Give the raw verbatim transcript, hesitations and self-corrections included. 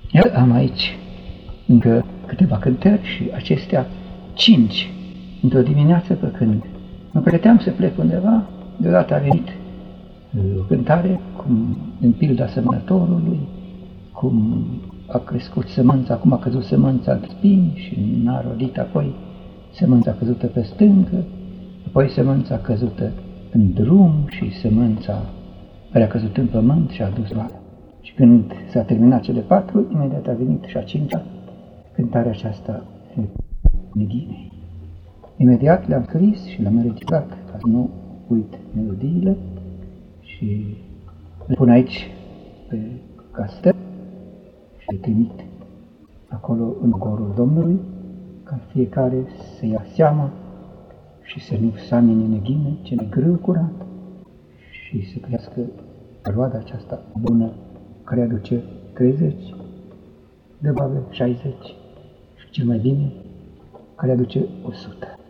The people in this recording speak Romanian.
Iar am aici încă câteva cântări și acestea cinci. Într-o dimineață pe când mă pregăteam să plec undeva, deodată a venit o cântare, cum în pilda semănătorului, cum a crescut sămânța, cum a căzut sămânța în spini și n-a rodit, apoi sămânța căzută pe stâncă, apoi sămânța căzută în drum și sămânța care a căzut în pământ și a dus la. Și când s-a terminat cele patru, imediat a venit și a cincea, cântarea aceasta neghinei. Imediat le-am scris și le-am înregistrat ca să nu uit melodiile și le pun aici pe casetă și le trimit acolo în corul Domnului, ca fiecare să ia seama și să nu samine neghină, ce grâu curat și să crească roada aceasta bună care aduce treizeci, de bave șaizeci și cel mai bine care aduce o sută.